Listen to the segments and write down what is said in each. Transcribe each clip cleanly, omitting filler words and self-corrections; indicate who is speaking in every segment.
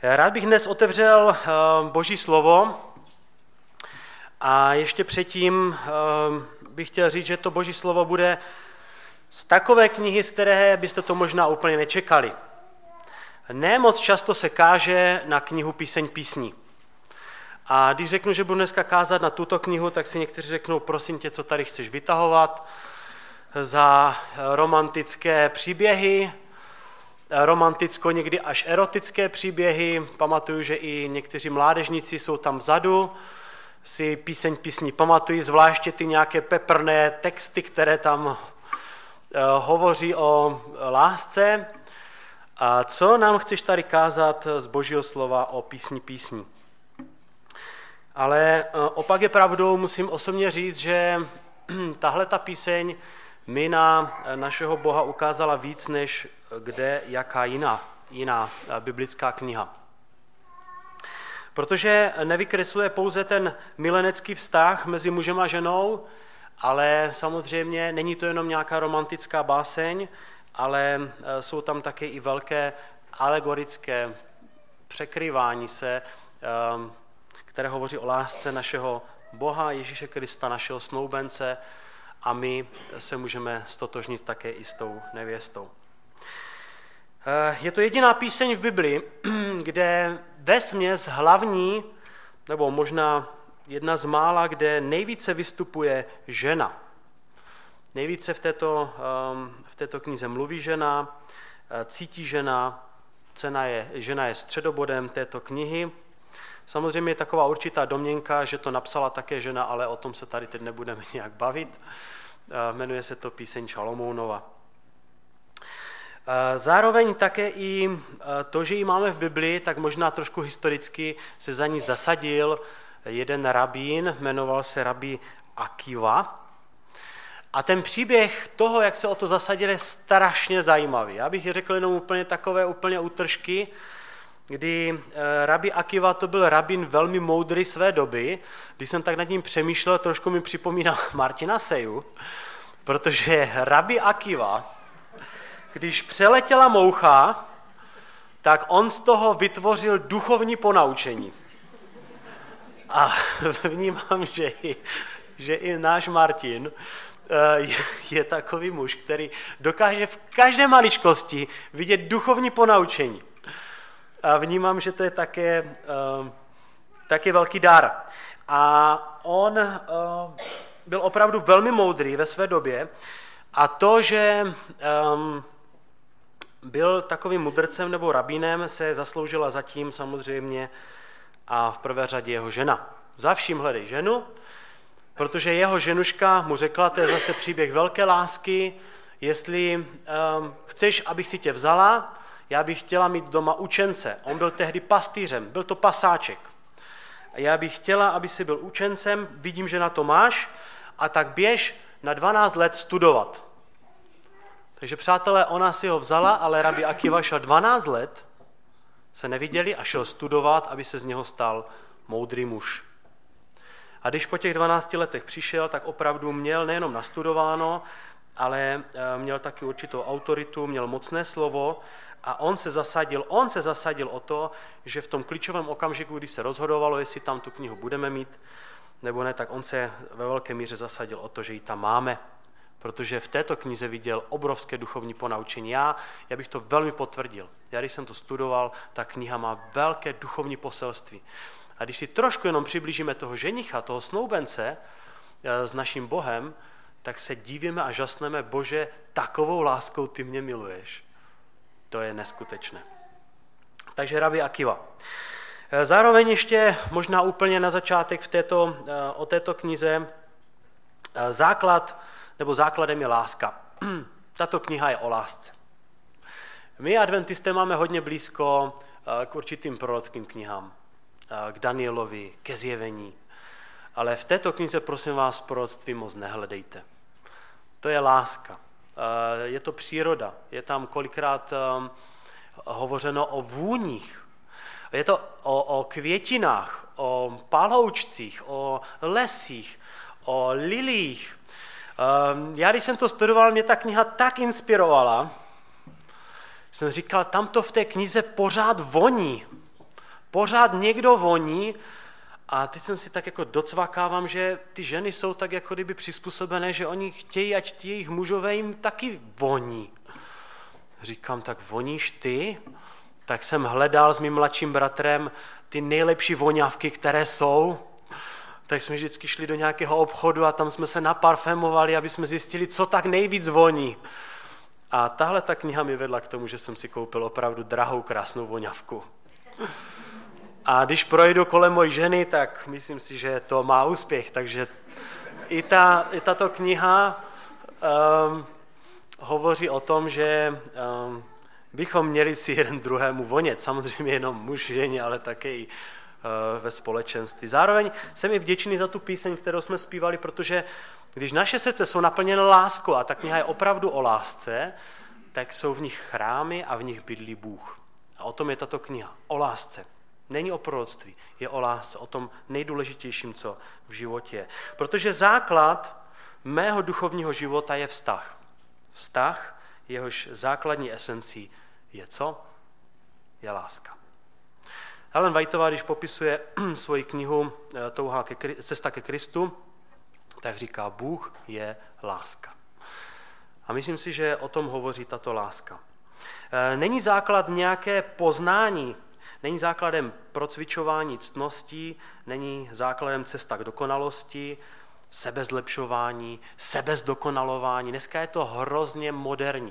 Speaker 1: Rád bych dnes otevřel Boží slovo a ještě předtím bych chtěl říct, že to Boží slovo bude z takové knihy, z které byste to možná úplně nečekali. Ne moc často se káže na knihu Píseň písní. A když řeknu, že budu dneska kázat na tuto knihu, tak si někteří řeknou, prosím tě, co tady chceš vytahovat za romantické příběhy, romanticko někdy až erotické příběhy. Pamatuju, že i někteří mládežníci jsou tam vzadu, si Píseň písní pamatují, zvláště ty nějaké peprné texty, které tam hovoří o lásce. A co nám chceš tady kázat z Božího slova o Písni písní? Ale opak je pravdou, musím osobně říct, že tahle ta píseň mi na našeho Boha ukázala víc, než kde jaká jiná biblická kniha. Protože nevykresluje pouze ten milenecký vztah mezi mužem a ženou, ale samozřejmě není to jenom nějaká romantická báseň, ale jsou tam také i velké alegorické překrývání se, které hovoří o lásce našeho Boha, Ježíše Krista, našeho snoubence, a my se můžeme stotožnit také i s tou nevěstou. Je to jediná píseň v Biblii, kde vesměs hlavní, nebo možná jedna z mála, kde nejvíce vystupuje žena. Nejvíce v této knize mluví žena, cítí žena, žena je středobodem této knihy. Samozřejmě je taková určitá domněnka, že to napsala také žena, ale o tom se tady teď nebudeme nějak bavit. Jmenuje se to Píseň Šalomounova. Zároveň také i to, že ji máme v Biblii, tak možná trošku historicky se za ní zasadil jeden rabín, jmenoval se rabí Akiva. A ten příběh toho, jak se o to zasadil, je strašně zajímavý. Já bych řekl jenom úplně útržky, kdy rabí Akiva to byl rabín velmi moudrý své doby. Když jsem tak nad ním přemýšlel, trošku mi připomínal Martina Seju, protože rabí Akiva, když přeletěla moucha, tak on z toho vytvořil duchovní ponaučení. A vnímám, že i náš Martin je takový muž, který dokáže v každé maličkosti vidět duchovní ponaučení. A vnímám, že to je také velký dar. A on byl opravdu velmi moudrý ve své době a to, že byl takovým mudrcem nebo rabínem, se zasloužila zatím samozřejmě a v prvé řadě jeho žena. Za vším hledej ženu, protože jeho ženuška mu řekla, to je zase příběh velké lásky, jestli chceš, abych si tě vzala, já bych chtěla mít doma učence. On byl tehdy pastýřem, byl to pasáček. Já bych chtěla, aby si byl učencem, vidím, že na to máš, a tak běž na 12 let studovat. Takže přátelé, ona si ho vzala, ale rabí Akiva šel 12 let, se neviděli a šel studovat, aby se z něho stal moudrý muž. A když po těch 12 letech přišel, tak opravdu měl nejenom nastudováno, ale měl taky určitou autoritu, měl mocné slovo a on se zasadil o to, že v tom klíčovém okamžiku, kdy se rozhodovalo, jestli tam tu knihu budeme mít nebo ne, tak on se ve velké míře zasadil o to, že ji tam máme, protože v této knize viděl obrovské duchovní ponaučení. Já bych to velmi potvrdil. Já když jsem to studoval, ta kniha má velké duchovní poselství. A když si trošku jenom přiblížíme toho ženicha, toho snoubence s naším Bohem, tak se divíme a žasneme, Bože, takovou láskou ty mě miluješ. To je neskutečné. Takže rabí Akiva. Zároveň ještě možná úplně na začátek o této knize základem je láska. Tato kniha je o lásce. My adventisté máme hodně blízko k určitým prorockým knihám, k Danielovi, ke Zjevení. Ale v této knize, prosím vás, proroctví moc nehledejte. To je láska. Je to příroda. Je tam kolikrát hovořeno o vůních. Je to o květinách, o paloučcích, o lesích, o lilích. Já, když jsem to studoval, mě ta kniha tak inspirovala, jsem říkal, tam to v té knize pořád voní. pořád někdo voní a teď jsem si tak jako docvakávám, že ty ženy jsou tak jako kdyby přizpůsobené, že oni chtějí, ať ty jejich mužové jim taky voní. Říkám, tak voníš ty? Tak jsem hledal s mým mladším bratrem ty nejlepší voňavky, které jsou. Tak jsme vždycky šli do nějakého obchodu a tam jsme se naparfémovali, aby jsme zjistili, co tak nejvíc voní. A tahle ta kniha mi vedla k tomu, že jsem si koupil opravdu drahou, krásnou voňavku. A když projdu kolem mojí ženy, tak myslím si, že to má úspěch. Takže i tato kniha hovoří o tom, že bychom měli si jeden druhému vonět. Samozřejmě jenom muž, ženě, ale také i ve společenství. Zároveň jsem i vděčný za tu píseň, kterou jsme zpívali, protože když naše srdce jsou naplněné láskou a ta kniha je opravdu o lásce, tak jsou v nich chrámy a v nich bydlí Bůh. A o tom je tato kniha. O lásce. Není o proroctví, je o lásce, o tom nejdůležitějším, co v životě je. Protože základ mého duchovního života je vztah. Vztah, jehož základní esencí je co? Je láska. Ellen Whiteová, když popisuje svoji knihu Cesta ke Kristu, tak říká, Bůh je láska. A myslím si, že o tom hovoří tato láska. Není základ nějaké poznání, není základem procvičování ctností, není základem cesta k dokonalosti, sebezlepšování, sebezdokonalování. Dneska je to hrozně moderní.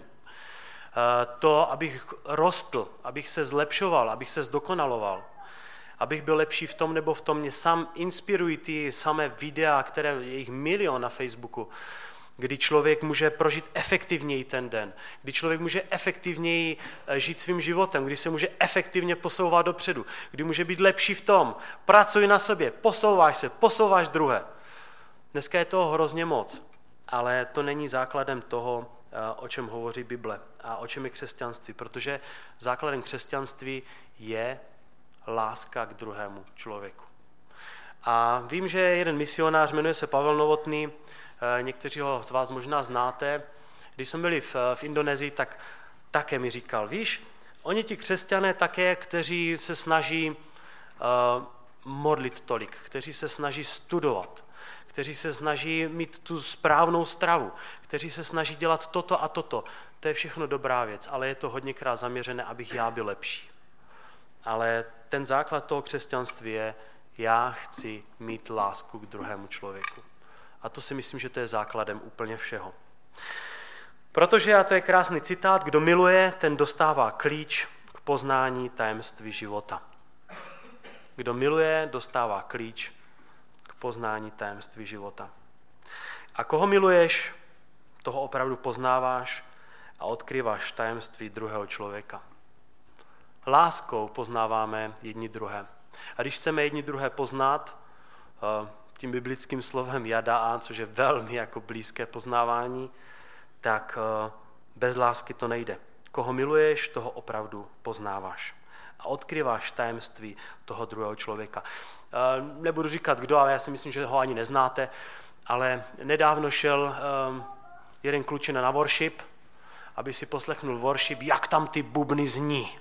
Speaker 1: To, abych rostl, abych se zlepšoval, abych se zdokonaloval, abych byl lepší v tom nebo v tom, mě sám inspirují ty samé videa, které je jich milion na Facebooku, kdy člověk může prožít efektivněji ten den, kdy člověk může efektivněji žít svým životem, kdy se může efektivně posouvat dopředu, kdy může být lepší v tom, pracuj na sobě, posouváš druhé. Dneska je toho hrozně moc, ale to není základem toho, o čem hovoří Bible a o čem je křesťanství, protože základem křesťanství je láska k druhému člověku. A vím, že jeden misionář, jmenuje se Pavel Novotný, někteří ho z vás možná znáte. Když jsme byli v Indonésii, tak také mi říkal, víš, oni ti křesťané také, kteří se snaží modlit tolik, kteří se snaží studovat, kteří se snaží mít tu správnou stravu, kteří se snaží dělat toto a toto. To je všechno dobrá věc, ale je to hodněkrát zaměřené, abych já byl lepší. Ale ten základ toho křesťanství je, já chci mít lásku k druhému člověku. A to si myslím, že to je základem úplně všeho. Protože, a to je krásný citát, kdo miluje, ten dostává klíč k poznání tajemství života. Kdo miluje, dostává klíč k poznání tajemství života. A koho miluješ, toho opravdu poznáváš a odkryváš tajemství druhého člověka. Láskou poznáváme jedni druhé. A když chceme jedni druhé poznat, tím biblickým slovem jadá, což je velmi jako blízké poznávání, tak bez lásky to nejde. Koho miluješ, toho opravdu poznáváš. A odkryváš tajemství toho druhého člověka. Nebudu říkat kdo, ale já si myslím, že ho ani neznáte, ale nedávno šel jeden klučina na worship, aby si poslechnul worship, jak tam ty bubny zní.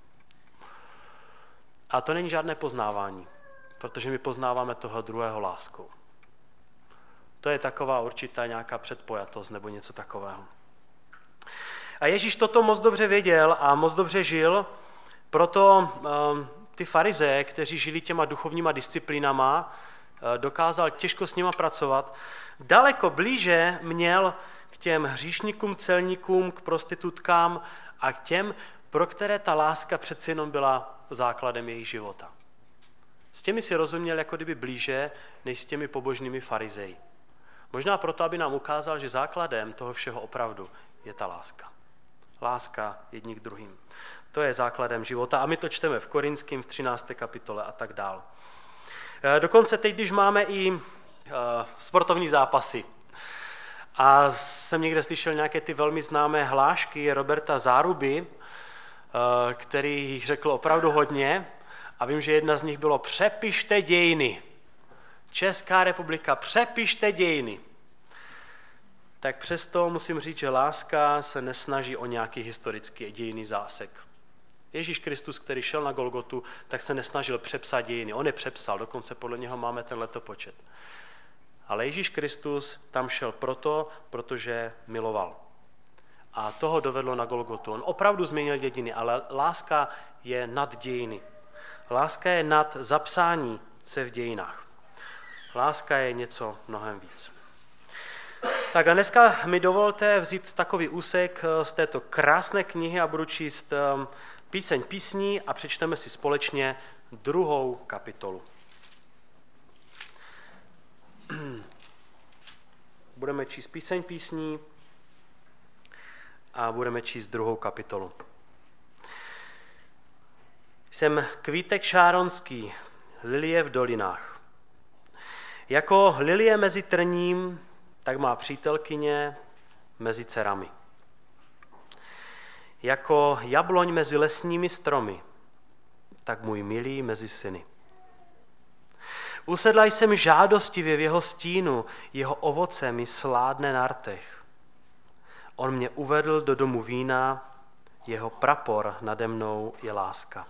Speaker 1: A to není žádné poznávání, protože my poznáváme toho druhého láskou. To je taková určitá nějaká předpojatost nebo něco takového. A Ježíš toto moc dobře věděl a moc dobře žil, proto ty farizeje, kteří žili těma duchovníma disciplínama, dokázal těžko s nima pracovat. Daleko blíže měl k těm hříšníkům, celníkům, k prostitutkám a k těm, pro které ta láska přeci jenom byla základem jejich života. S těmi si rozuměl jako kdyby blíže, než s těmi pobožnými farizeji. Možná proto, aby nám ukázal, že základem toho všeho opravdu je ta láska. Láska jedni k druhým. To je základem života a my to čteme v Korinským v 13. kapitole a tak dál. Dokonce teď, když máme i sportovní zápasy a jsem někde slyšel nějaké ty velmi známé hlášky Roberta Záruby, který jich řekl opravdu hodně a vím, že jedna z nich bylo přepište dějiny. Česká republika, přepište dějiny. Tak přesto musím říct, že láska se nesnaží o nějaký historický dějinný zásek. Ježíš Kristus, který šel na Golgotu, tak se nesnažil přepsat dějiny. On je přepsal, dokonce podle něho máme ten letopočet. Ale Ježíš Kristus tam šel protože miloval. A toho dovedlo na Golgotu. On opravdu změnil dějiny, ale láska je nad dějiny. Láska je nad zapsání se v dějinách. Láska je něco mnohem víc. Tak a dneska mi dovolte vzít takový úsek z této krásné knihy a budu číst Píseň písní a přečteme si společně 2. kapitolu. Budeme číst Píseň písní a budeme číst 2. kapitolu. Jsem kvítek šáronský, lilie v dolinách. Jako lilie mezi trním, tak má přítelkyně mezi dcerami. Jako jabloň mezi lesními stromy, tak můj milý mezi syny. Usedla jsem žádostivě v jeho stínu, jeho ovoce mi sládne na rtech. On mě uvedl do domu vína, jeho prapor nade mnou je láska.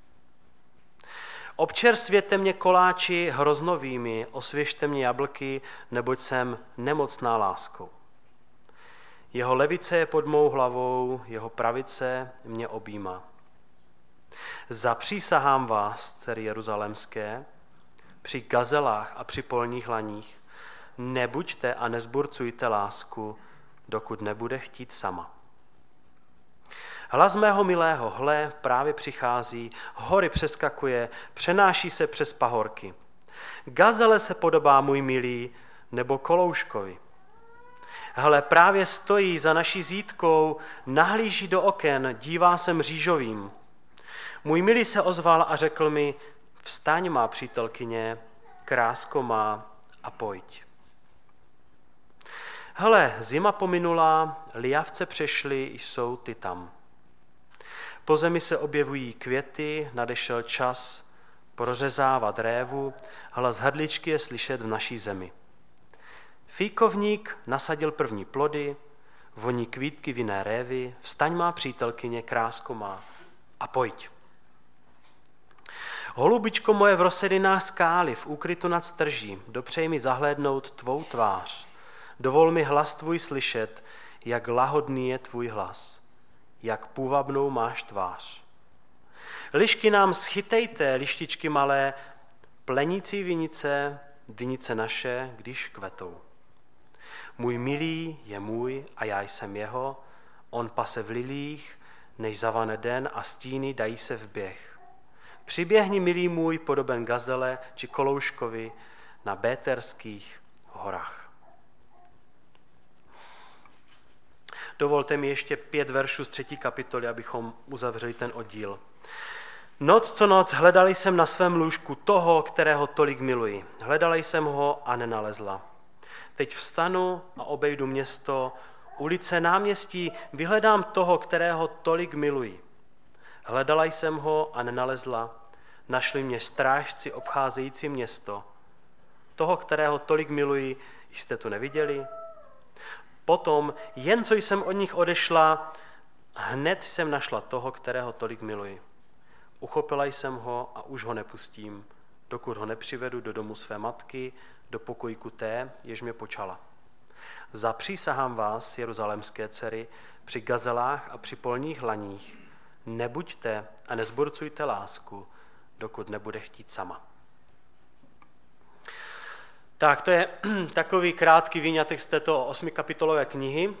Speaker 1: Občersvěte mě koláči hroznovými, osvěžte mě jablky, neboť jsem nemocná láskou. Jeho levice je pod mou hlavou, jeho pravice mě objímá. Zapřísahám vás, dcery jeruzalémské, při gazelách a při polních laních, nebuďte a nezburcujte lásku, dokud nebude chtít sama. Hlas mého milého, hle, právě přichází, hory přeskakuje, přenáší se přes pahorky. Gazele se podobá můj milý, nebo kolouškovi. Hle, právě stojí za naší zítkou, nahlíží do oken, dívá se mřížovým. Můj milý se ozval a řekl mi, vstaň má přítelkyně, krásko má a pojď. Hle, zima pominula, lijavce přešly, jsou ty tam. Po zemi se objevují květy, nadešel čas prořezávat révu, hlas hrdličky je slyšet v naší zemi. Fíkovník nasadil první plody, voní kvítky vinné révy, vstaň má přítelkyně, krásko má a pojď. Holubičko moje v rozsedinách skály, v úkrytu nad strží, dopřej mi zahlédnout tvou tvář. Dovol mi hlas tvůj slyšet, jak lahodný je tvůj hlas, jak půvabnou máš tvář. Lišky nám schytejte, lištičky malé, plenící vinice, dynice naše, když kvetou. Můj milý je můj a já jsem jeho, on pase v lilích, než zavane den a stíny dají se v běh. Přiběhni, milý můj, podoben gazele či kolouškovi na Béterských horách. Dovolte mi ještě 5 veršů z 3. kapitoly, abychom uzavřeli ten oddíl. Noc co noc hledala jsem na svém lůžku toho, kterého tolik miluji. Hledala jsem ho a nenalezla. Teď vstanu a obejdu město, ulice, náměstí, vyhledám toho, kterého tolik miluji. Hledala jsem ho a nenalezla. Našli mě strážci obcházející město. Toho, kterého tolik miluji, jste tu neviděli? Potom, jen co jsem od nich odešla, hned jsem našla toho, kterého tolik miluji. Uchopila jsem ho a už ho nepustím, dokud ho nepřivedu do domu své matky, do pokojíku té, jež mě počala. Zapřísahám vás, jeruzalémské dcery, při gazelách a při polních laních, nebuďte a nezburcujte lásku, dokud nebude chtít sama. Tak, to je takový krátký výňatek z této 8 kapitolové knihy.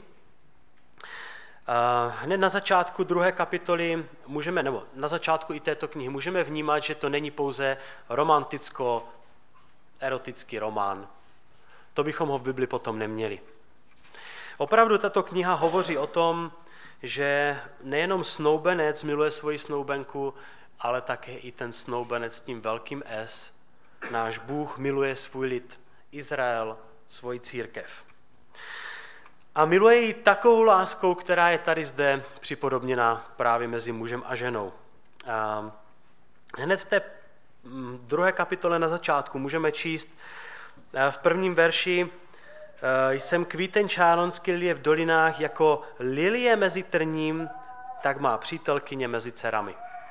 Speaker 1: Hned na začátku 2. kapitoly na začátku i této knihy můžeme vnímat, že to není pouze romanticko-erotický román. To bychom ho v Bibli potom neměli. Opravdu tato kniha hovoří o tom, že nejenom snoubenec miluje svoji snoubenku, ale také i ten snoubenec s tím velkým S. Náš Bůh miluje svůj lid, Izrael, svoji církev. A miluje ji takovou láskou, která je tady zde připodobněna právě mezi mužem a ženou. Hned v té 2. kapitole na začátku můžeme číst v 1. verši: jsem kvíten šáronský lilie v dolinách, jako lilie mezi trním, tak má přítelkyně mezi dcerami.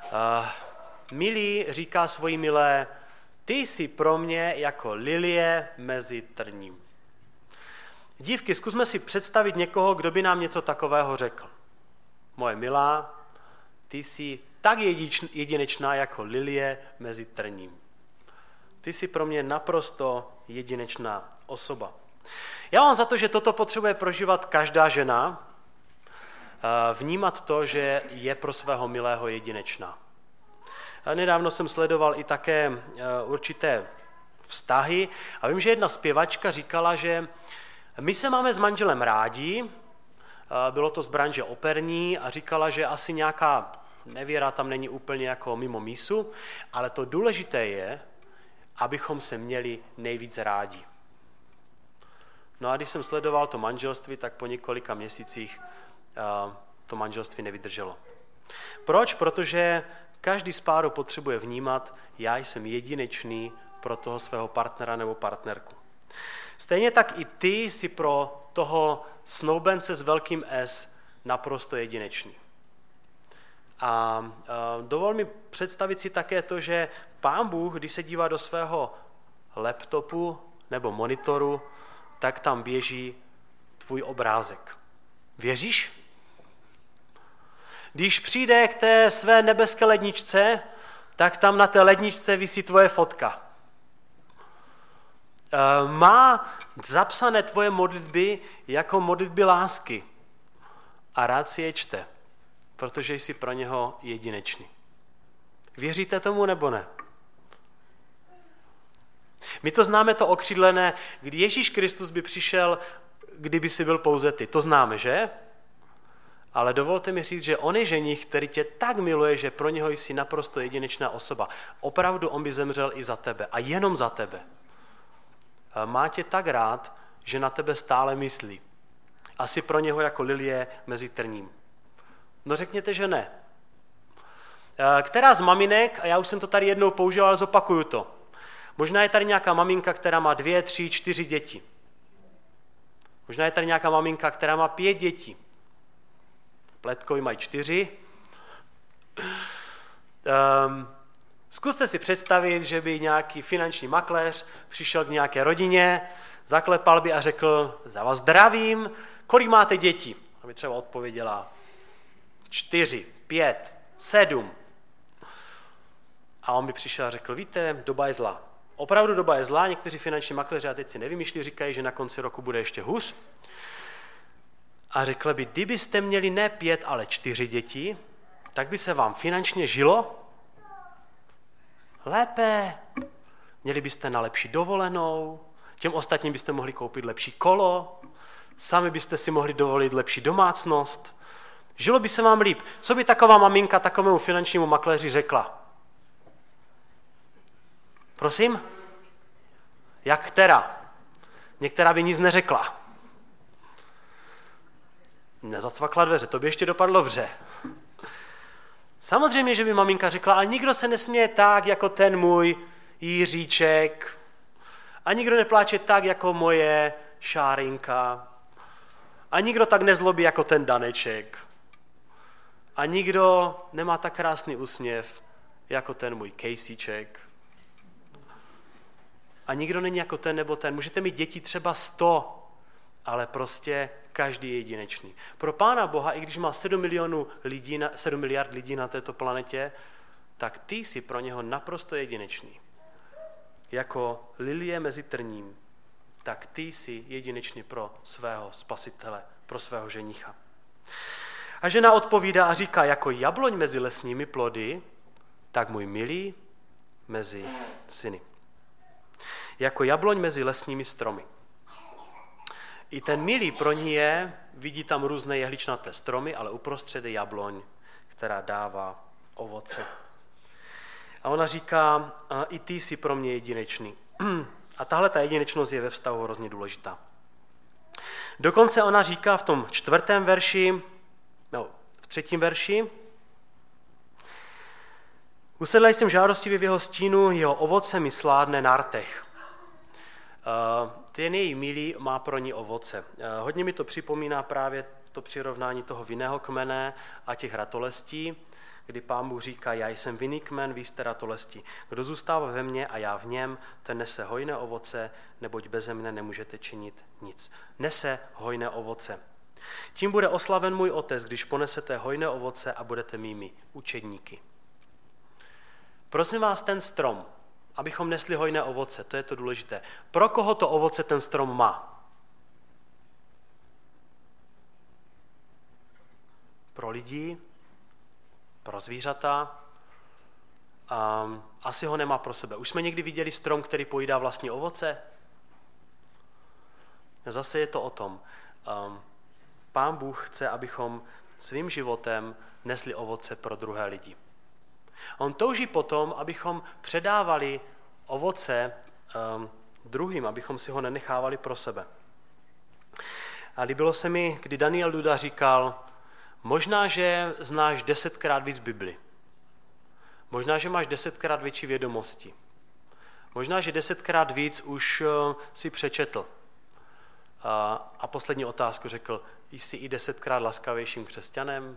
Speaker 1: Milý říká svojí milé, ty jsi pro mě jako lilie mezi trním. Dívky, zkusme si představit někoho, kdo by nám něco takového řekl. Moje milá, ty jsi tak jedinečná jako lilie mezi trním. Ty jsi pro mě naprosto jedinečná osoba. Já mám za to, že toto potřebuje prožívat každá žena, vnímat to, že je pro svého milého jedinečná. Nedávno jsem sledoval i také určité vztahy a vím, že jedna zpěvačka říkala, že my se máme s manželem rádi, bylo to z branže operní a říkala, že asi nějaká nevěra tam není úplně jako mimo mísu, ale to důležité je, abychom se měli nejvíc rádi. No a když jsem sledoval to manželství, tak po několika měsících to manželství nevydrželo. Proč? Protože každý z páru potřebuje vnímat, já jsem jedinečný pro toho svého partnera nebo partnerku. Stejně tak i ty jsi pro toho snoubence s velkým S naprosto jedinečný. A dovol mi představit si také to, že Pán Bůh, když se dívá do svého laptopu nebo monitoru, tak tam běží tvůj obrázek. Věříš? Když přijde k té své nebeské ledničce, tak tam na té ledničce visí tvoje fotka. Má zapsané tvoje modlitby jako modlitby lásky a rád si je čte, protože jsi pro něho jedinečný. Věříte tomu nebo ne? My to známe, to okřídlené, kdy Ježíš Kristus by přišel, kdyby si byl pouze ty. To známe, že? Ale dovolte mi říct, že on je ženich, který tě tak miluje, že pro něho jsi naprosto jedinečná osoba. Opravdu on by zemřel i za tebe a jenom za tebe. Má tě tak rád, že na tebe stále myslí. A jsi pro něho jako lilie mezi trním. No řekněte, že ne. Která z maminek, a já už jsem to tady jednou používal, ale zopakuju to. Možná je tady nějaká maminka, která má 2, 3, 4 děti. Možná je tady nějaká maminka, která má 5 dětí. Pletkovi mají 4. Zkuste si představit, že by nějaký finanční makléř přišel k nějaké rodině, zaklepal by a řekl, za vás zdravím, kolik máte dětí? A by třeba odpověděla 4, 5, 7. A on by přišel a řekl, víte, doba je zlá. Opravdu doba je zlá, někteří finanční makléři, a teď si nevymýšlí, říkají, že na konci roku bude ještě hůř. A řekl by, kdybyste měli ne 5, ale 4 děti, tak by se vám finančně žilo lépe. Měli byste na lepší dovolenou, těm ostatním byste mohli koupit lepší kolo, sami byste si mohli dovolit lepší domácnost. Žilo by se vám líp. Co by taková maminka takovému finančnímu makléři řekla? Prosím? Jak která? Některá by nic neřekla. Nezacvakla dveře, to by ještě dopadlo dobře. Samozřejmě, že by maminka řekla, ale nikdo se nesměje tak, jako ten můj Jiříček. A nikdo nepláče tak, jako moje Šárinka. A nikdo tak nezlobí, jako ten Daneček. A nikdo nemá tak krásný úsměv, jako ten můj Caseyček. A nikdo není jako ten nebo ten. Můžete mít děti třeba 100, ale prostě každý je jedinečný. Pro Pána Boha, i když má 7 miliard lidí na této planetě, tak ty jsi pro něho naprosto jedinečný. Jako lilie mezi trním, tak ty jsi jedinečný pro svého spasitele, pro svého ženicha. A žena odpovídá a říká, jako jabloň mezi lesními plody, tak můj milý mezi syny. Jako jabloň mezi lesními stromy. I ten milý pro ní je, vidí tam různé jehličnaté stromy, ale uprostřed je jabloň, která dává ovoce. A ona říká, i ty jsi pro mě jedinečný. A tahle ta jedinečnost je ve vztahu hrozně důležitá. Dokonce ona říká v tom 3. verši, usedla jsem žádostivě v jeho stínu, jeho ovoce mi sládne na rtech. Ten její milý má pro ní ovoce. Hodně mi to připomíná právě to přirovnání toho vinného kmene a těch ratolestí, kdy Pán Bůh říká, já jsem vinný kmen, vy jste ratolesti. Kdo zůstává ve mně a já v něm, ten nese hojné ovoce, neboť beze mne nemůžete činit nic. Nese hojné ovoce. Tím bude oslaven můj Otec, když ponesete hojné ovoce a budete mými učedníky. Prosím vás, ten strom, abychom nesli hojné ovoce, to je to důležité. Pro koho to ovoce ten strom má? Pro lidi, pro zvířata, asi ho nemá pro sebe. Už jsme někdy viděli strom, který pojídá vlastní ovoce? Zase je to o tom. Pán Bůh chce, abychom svým životem nesli ovoce pro druhé lidi. On touží potom, abychom předávali ovoce druhým, abychom si ho nenechávali pro sebe. A líbilo se mi, kdy Daniel Duda říkal, možná, že znáš 10krát víc Bibli. Možná, že máš 10krát větší vědomosti. Možná, že 10krát víc už si přečetl. A poslední otázku řekl, jsi i 10krát laskavějším křesťanem?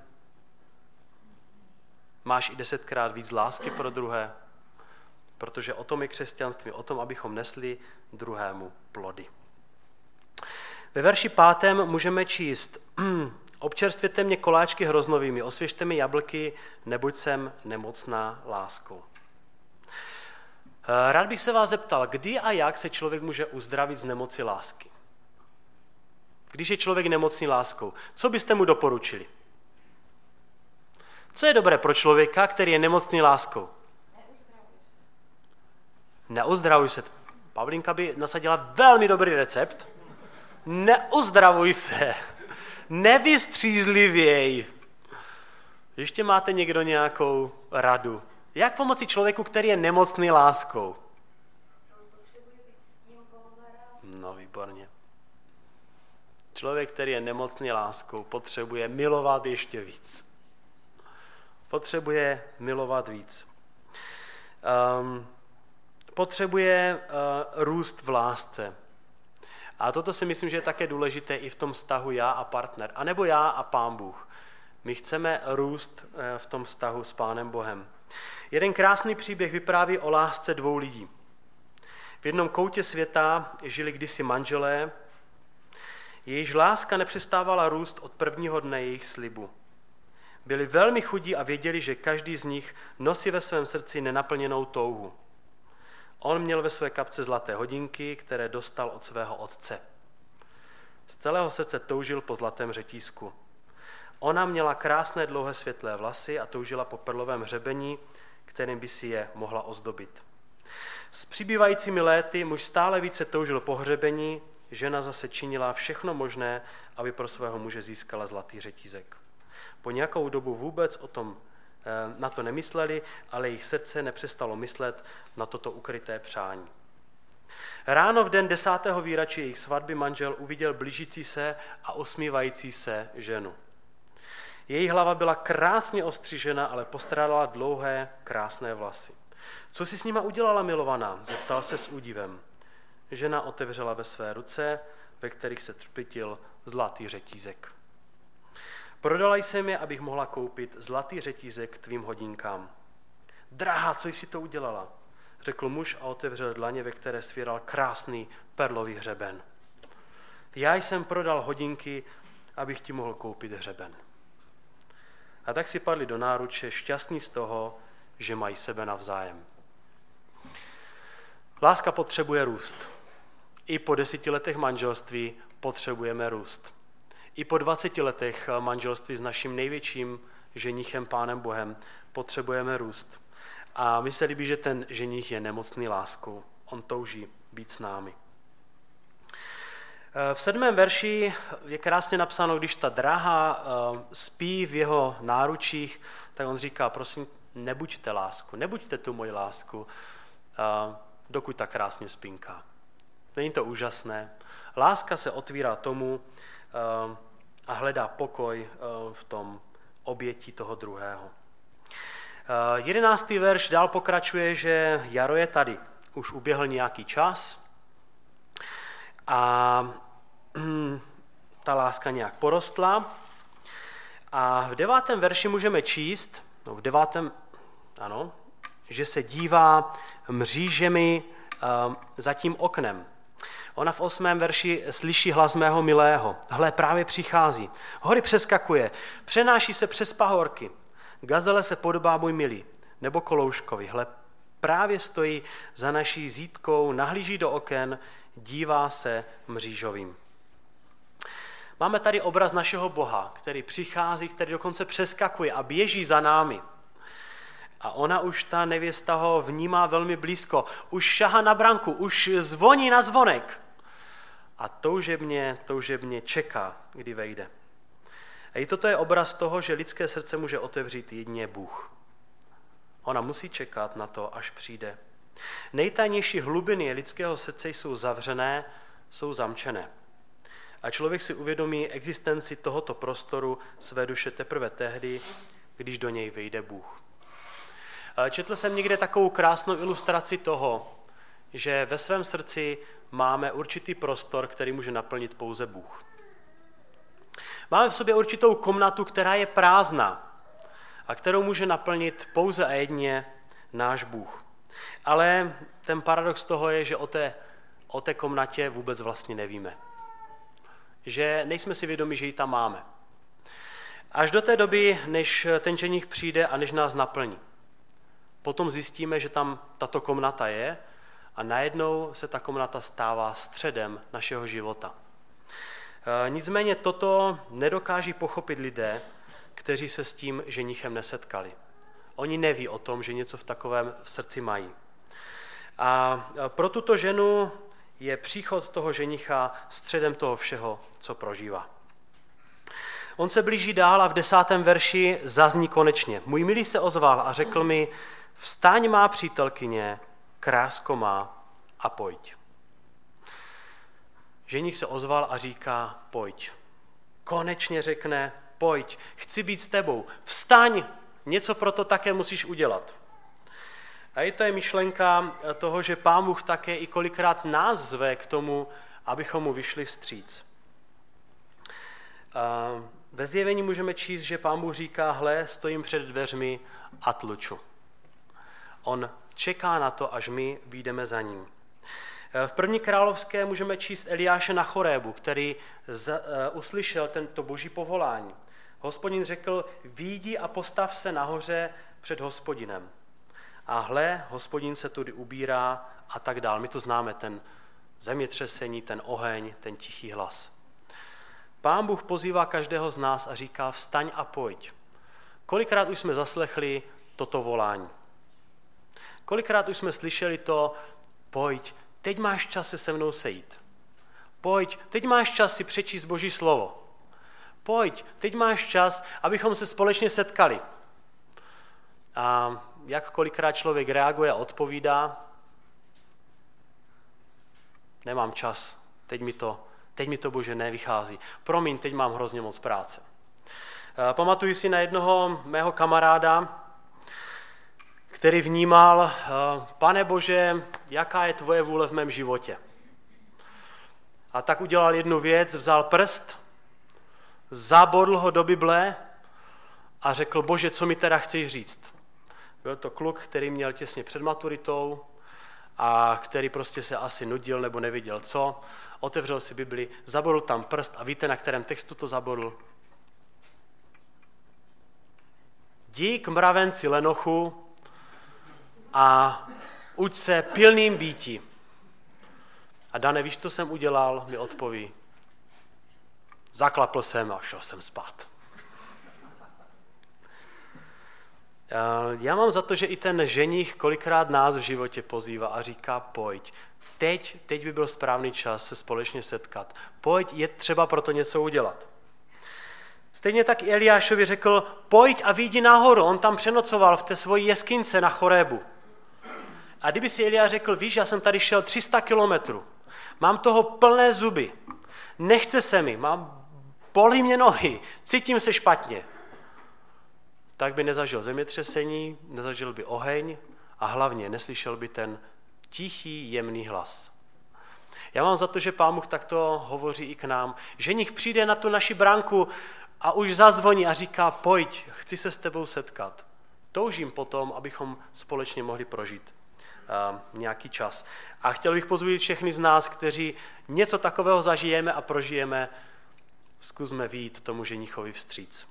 Speaker 1: Máš i 10krát víc lásky pro druhé? Protože o tom je křesťanství, o tom, abychom nesli druhému plody. Ve verši 5. můžeme číst, občerstvěte mě koláčky hroznovými, osvěžte mi jablky, neboť jsem nemocná láskou. Rád bych se vás zeptal, kdy a jak se člověk může uzdravit z nemoci lásky? Když je člověk nemocný láskou, co byste mu doporučili? Co je dobré pro člověka, který je nemocný láskou? Neuzdravuj se. Pavlinka by nasadila velmi dobrý recept. Neuzdravuj se. Nevystřízlivěj. Ještě máte někdo nějakou radu? Jak pomoci člověku, který je nemocný láskou? No, výborně. Člověk, který je nemocný láskou, potřebuje milovat ještě víc. Potřebuje milovat víc. Potřebuje růst v lásce. A toto si myslím, že je také důležité i v tom vztahu já a partner, anebo já a Pán Bůh. My chceme růst v tom vztahu s Pánem Bohem. Jeden krásný příběh vypráví o lásce dvou lidí. V jednom koutě světa žili kdysi manželé, jejichž láska nepřestávala růst od prvního dne jejich slibu. Byli velmi chudí a věděli, že každý z nich nosí ve svém srdci nenaplněnou touhu. On měl ve své kapse zlaté hodinky, které dostal od svého otce. Z celého srdce toužil po zlatém řetízku. Ona měla krásné dlouhé světlé vlasy a toužila po perlovém hřebení, kterým by si je mohla ozdobit. S přibývajícími léty muž stále více toužil po hřebení, žena zase činila všechno možné, aby pro svého muže získala zlatý řetízek. Po nějakou dobu vůbec na to nemysleli, ale jejich srdce nepřestalo myslet na toto ukryté přání. Ráno v den 10. výročí jejich svatby manžel uviděl blížící se a usmívající se ženu. Její hlava byla krásně ostřížena, ale postrádala dlouhé, krásné vlasy. Co si s nima udělala, milovaná? Zeptal se s údivem. Žena otevřela ve své ruce, ve kterých se třpitil zlatý řetízek. Prodala jsem je, abych mohla koupit zlatý řetízek k tvým hodinkám. Drahá, co jsi to udělala? Řekl muž a otevřel dlaně, ve které svíral krásný perlový hřeben. Já jsem prodal hodinky, abych ti mohl koupit hřeben. A tak si padli do náruče, šťastní z toho, že mají sebe navzájem. Láska potřebuje růst. I po 10 letech manželství potřebujeme růst. I po 20 letech manželství s naším největším ženichem, Pánem Bohem, potřebujeme růst. A mi se líbí, že ten ženich je nemocný láskou. On touží být s námi. V 7. verši je krásně napsáno, když ta drahá spí v jeho náručích, tak on říká, prosím, nebuďte lásku, nebuďte tu moji lásku, dokud tak krásně spinká. Není to úžasné? Láska se otvírá tomu a hledá pokoj v tom obětí toho druhého. 11. verš dál pokračuje, že jaro je tady. Už uběhl nějaký čas a ta láska nějak porostla. A v 9. verši můžeme číst, v 9. ano, že se dívá mřížemi za tím oknem. Ona v 8. verši slyší hlas mého milého. Hle, právě přichází. Hory přeskakuje, přenáší se přes pahorky. Gazele se podobá můj milý, nebo kolouškovi. Hle, právě stojí za naší zítkou, nahlíží do oken, dívá se mřížovým. Máme tady obraz našeho Boha, který přichází, který dokonce přeskakuje a běží za námi. A ona už, ta nevěsta, ho vnímá velmi blízko. Už šahá na branku, už zvoní na zvonek. A toužebně čeká, kdy vejde. A i toto je obraz toho, že lidské srdce může otevřít jedině Bůh. Ona musí čekat na to, až přijde. Nejtajnější hlubiny lidského srdce jsou zavřené, jsou zamčené. A člověk si uvědomí existenci tohoto prostoru své duše teprve tehdy, když do něj vejde Bůh. Četl jsem někde takovou krásnou ilustraci toho, že ve svém srdci máme určitý prostor, který může naplnit pouze Bůh. Máme v sobě určitou komnatu, která je prázdná a kterou může naplnit pouze a jedině náš Bůh. Ale ten paradox toho je, že o té komnatě vůbec vlastně nevíme. Že nejsme si vědomi, že ji tam máme. Až do té doby, než ten ženich přijde a než nás naplní. Potom zjistíme, že tam tato komnata je a najednou se ta komnata stává středem našeho života. Nicméně toto nedokáží pochopit lidé, kteří se s tím ženichem nesetkali. Oni neví o tom, že něco v takovém v srdci mají. A pro tuto ženu je příchod toho ženicha středem toho všeho, co prožívá. On se blíží dál a v 10. verši zazní konečně. Můj milý se ozval a řekl mi, vstaň má přítelkyně, krásko má a pojď. Ženich se ozval a říká, pojď. Konečně řekne, pojď, chci být s tebou, vstaň, něco pro to také musíš udělat. A i to je myšlenka toho, že Pán Bůh také i kolikrát nás zve k tomu, abychom mu vyšli vstříc. Ve Zjevení můžeme číst, že Pán Bůh říká, hle, stojím před dveřmi a tluču. On čeká na to, až my vyjdeme za ním. V 1. královské můžeme číst Eliáše na Chorébu, který uslyšel tento boží povolání. Hospodin řekl, vyjdi a postav se nahoře před Hospodinem. A hle, Hospodin se tudy ubírá a tak dál. My to známe, ten zemětřesení, ten oheň, ten tichý hlas. Pán Bůh pozývá každého z nás a říká, vstaň a pojď. Kolikrát už jsme zaslechli toto volání? Kolikrát už jsme slyšeli to, pojď, teď máš čas se mnou sejít. Pojď, teď máš čas si přečíst Boží slovo. Pojď, teď máš čas, abychom se společně setkali. A jak kolikrát člověk reaguje a odpovídá, nemám čas, teď mi to Bože nevychází. Promiň, teď mám hrozně moc práce. Pamatuji si na jednoho mého kamaráda, který vnímal, Pane Bože, jaká je tvoje vůle v mém životě. A tak udělal jednu věc, vzal prst, zabodl ho do Bible a řekl, Bože, co mi teda chceš říct? Byl to kluk, který měl těsně před maturitou a který prostě se asi nudil nebo nevěděl co. Otevřel si Bibli, zabodl tam prst a víte, na kterém textu to zabodl? Jdi k mravenci lenochu a uč se pilným býtí. A Dane, víš, co jsem udělal? Mi odpoví. Zaklapl jsem a šel jsem spát. Já mám za to, že i ten ženich kolikrát nás v životě pozývá a říká, pojď. Teď by byl správný čas se společně setkat. Pojď, je třeba pro to něco udělat. Stejně tak i Eliášovi řekl, pojď a vyjdi nahoru. On tam přenocoval v té svojí jeskyňce na Chorébu. A kdyby si Eliáš řekl, víš, já jsem tady šel 300 kilometrů, mám toho plné zuby, nechce se mi, bolí mě nohy, cítím se špatně, tak by nezažil zemětřesení, nezažil by oheň a hlavně neslyšel by ten tichý, jemný hlas. Já mám za to, že Pán Bůh takto hovoří i k nám. Ženich přijde na tu naši bránku a už zazvoní a říká, pojď, chci se s tebou setkat. toužím potom, abychom společně mohli prožít nějaký čas. A chtěl bych pozvat všechny z nás, kteří něco takového zažijeme a prožijeme, zkusme vyjít tomu ženichovi vstříc.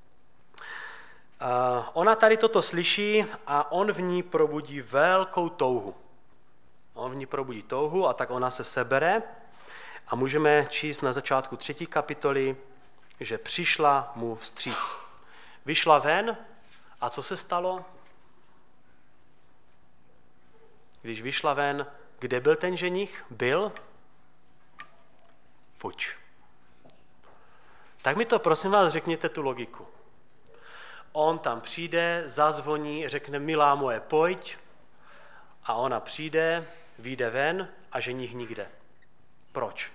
Speaker 1: Ona tady toto slyší a on v ní probudí velkou touhu. On v ní probudí touhu a tak ona se sebere a můžeme číst na začátku 3. kapitoly, že přišla mu vstříc. Vyšla ven a co se stalo? Když vyšla ven, kde byl ten ženich? Byl fuč. Tak mi to prosím vás řekněte tu logiku. On tam přijde, zazvoní, řekne milá moje, pojď a ona přijde, vyjde ven a ženich nikde. Proč?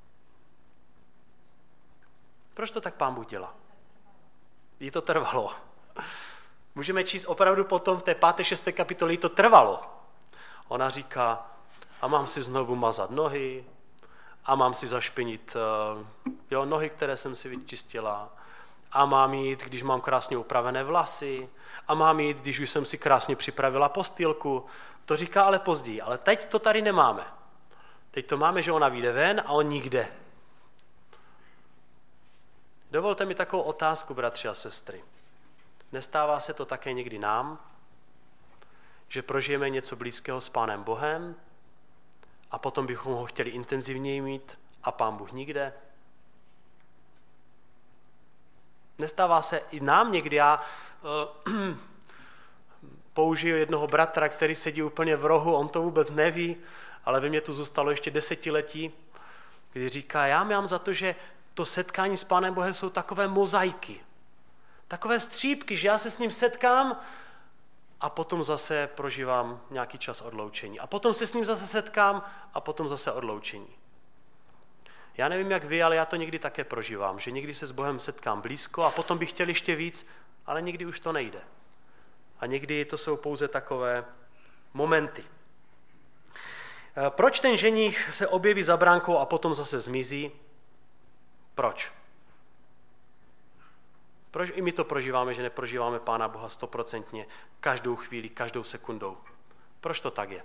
Speaker 1: Proč to tak Pán Bůh dělá? Jí to trvalo. Můžeme číst opravdu potom v té 5. 6. kapitole, jí to trvalo. Ona říká, a mám si znovu mazat nohy, a mám si zašpinit nohy, které jsem si vyčistila, a mám jít, když mám krásně upravené vlasy, a mám jít, když už jsem si krásně připravila postýlku. To říká ale později, ale teď to tady nemáme. Teď to máme, že ona vyjde ven a on nikde. Dovolte mi takovou otázku, bratři a sestry. Nestává se to také někdy nám, že prožijeme něco blízkého s Pánem Bohem a potom bychom ho chtěli intenzivněji mít a Pán Bůh nikde? Nestává se i nám někdy, já použiju jednoho bratra, který sedí úplně v rohu, on to vůbec neví, ale ve mně tu zůstalo ještě 10letí, kdy říká, já mám za to, že to setkání s Pánem Bohem jsou takové mozaiky, takové střípky, že já se s ním setkám a potom zase prožívám nějaký čas odloučení. A potom se s ním zase setkám a potom zase odloučení. Já nevím, jak vy, ale já to někdy také prožívám, že někdy se s Bohem setkám blízko a potom bych chtěl ještě víc, ale někdy už to nejde. A někdy to jsou pouze takové momenty. Proč ten ženich se objeví za bránkou a potom zase zmizí? Proč? Proč i my to prožíváme, že neprožíváme Pána Boha 100% každou chvíli, každou sekundou? Proč to tak je?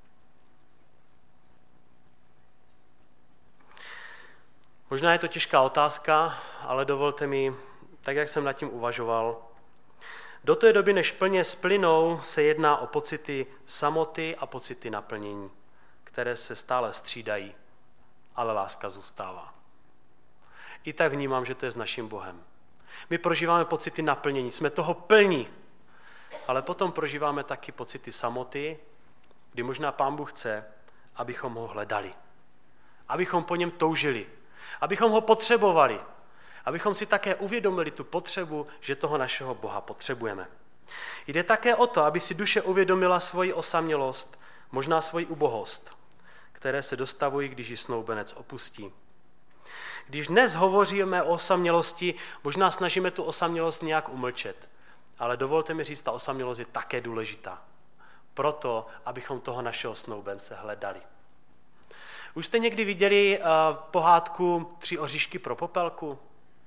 Speaker 1: Možná je to těžká otázka, ale dovolte mi, tak jak jsem nad tím uvažoval, do té doby, než plně splynou, se jedná o pocity samoty a pocity naplnění, které se stále střídají, ale láska zůstává. I tak vnímám, že to je s naším Bohem. My prožíváme pocity naplnění, jsme toho plní, ale potom prožíváme taky pocity samoty, kdy možná Pán Bůh chce, abychom ho hledali, abychom po něm toužili, abychom ho potřebovali, abychom si také uvědomili tu potřebu, že toho našeho Boha potřebujeme. Jde také o to, aby si duše uvědomila svoji osamělost, možná svoji ubohost, které se dostavují, když ji snoubenec opustí. Když dnes hovoříme o osamělosti, možná snažíme tu osamělost nějak umlčet, ale dovolte mi říct, ta osamělost je také důležitá. Proto, abychom toho našeho snoubence hledali. Už jste někdy viděli pohádku 3 oříšky pro popelku?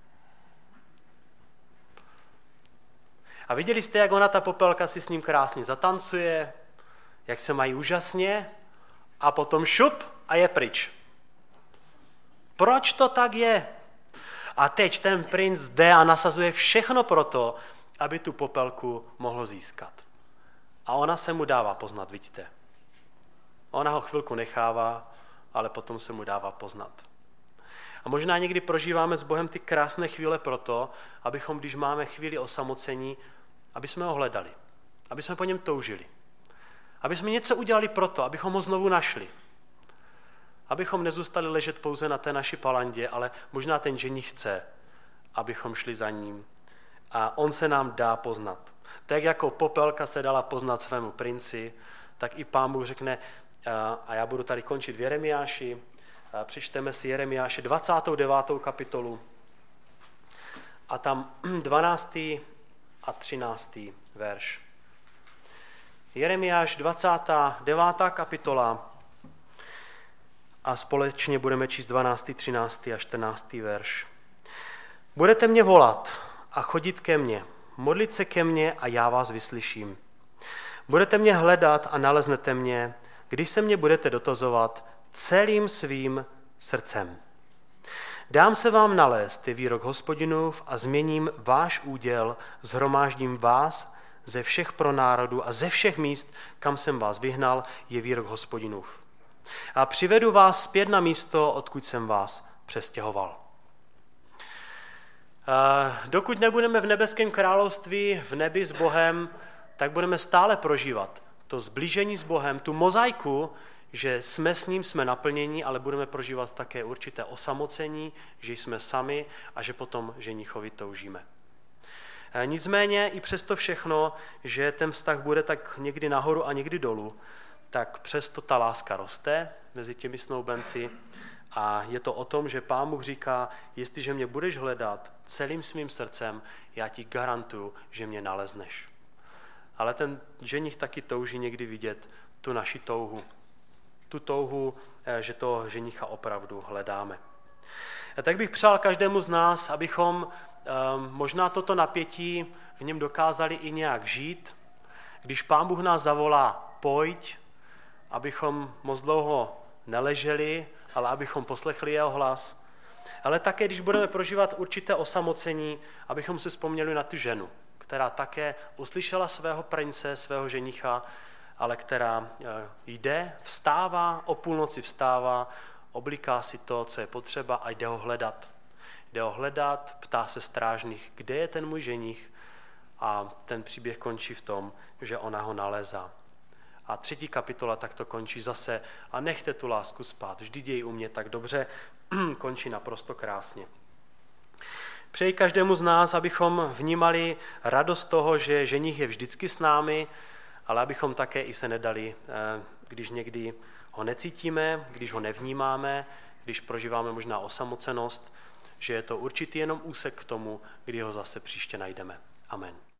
Speaker 1: A viděli jste, jak ona, ta popelka, si s ním krásně zatancuje, jak se mají úžasně a potom šup a je pryč. Proč to tak je? A teď ten princ jde a nasazuje všechno pro to, aby tu popelku mohl získat. A ona se mu dává poznat, vidíte. Ona ho chvilku nechává, ale potom se mu dává poznat. A možná někdy prožíváme s Bohem ty krásné chvíle proto, abychom, když máme chvíli osamocení, aby jsme ho hledali, aby jsme po něm toužili. Aby jsme něco udělali proto, abychom ho znovu našli. Abychom nezůstali ležet pouze na té naší palandě, ale možná ten ženich chce, abychom šli za ním. A on se nám dá poznat. Tak jako popelka se dala poznat svému princi, tak i Pán Bůh řekne, a já budu tady končit v Jeremiáši, přečteme si Jeremiáše 29. kapitolu a tam 12. a 13. verš. Jeremiáš 29. kapitola a společně budeme číst 12., 13. a 14. verš. Budete mě volat a chodit ke mně modlit se ke mně a já vás vyslyším. Budete mě hledat a naleznete mě, když se mě budete dotazovat celým svým srdcem. Dám se vám nalézt, je výrok Hospodinův, a změním váš úděl, shromáždím vás ze všech pronárodů a ze všech míst, kam jsem vás vyhnal, je výrok Hospodinův. A přivedu vás zpět na místo, odkud jsem vás přestěhoval. Dokud nebudeme v nebeském království, v nebi s Bohem, tak budeme stále prožívat to sblížení s Bohem, tu mozaiku, že jsme s ním, jsme naplnění, ale budeme prožívat také určité osamocení, že jsme sami a že potom ženichovi toužíme. Nicméně i přesto všechno, že ten vztah bude tak někdy nahoru a někdy dolů, tak přesto ta láska roste mezi těmi snoubenci a je to o tom, že Pán Bůh říká, jestliže mě budeš hledat celým svým srdcem, já ti garantuju, že mě nalezneš. Ale ten ženich taky touží někdy vidět tu naši touhu. Tu touhu, že toho ženicha opravdu hledáme. A tak bych přál každému z nás, abychom možná toto napětí v něm dokázali i nějak žít. Když Pán Bůh nás zavolá, pojď, abychom moc dlouho neleželi, ale abychom poslechli jeho hlas. Ale také, když budeme prožívat určité osamocení, abychom si vzpomněli na tu ženu, která také uslyšela svého prince, svého ženicha, ale která jde, vstává, o půlnoci vstává, obliká si to, co je potřeba a jde ho hledat. Jde ho hledat, ptá se strážných, kde je ten můj ženich, a ten příběh končí v tom, že ona ho nalézá. A 3. kapitola takto končí zase a nechte tu lásku spát, vždyť jej u mě tak dobře, končí naprosto krásně. Přeji každému z nás, abychom vnímali radost toho, že ženich je vždycky s námi, ale abychom také i se nedali, když někdy ho necítíme, když ho nevnímáme, když prožíváme možná osamocenost, že je to určitý jenom úsek k tomu, kdy ho zase příště najdeme. Amen.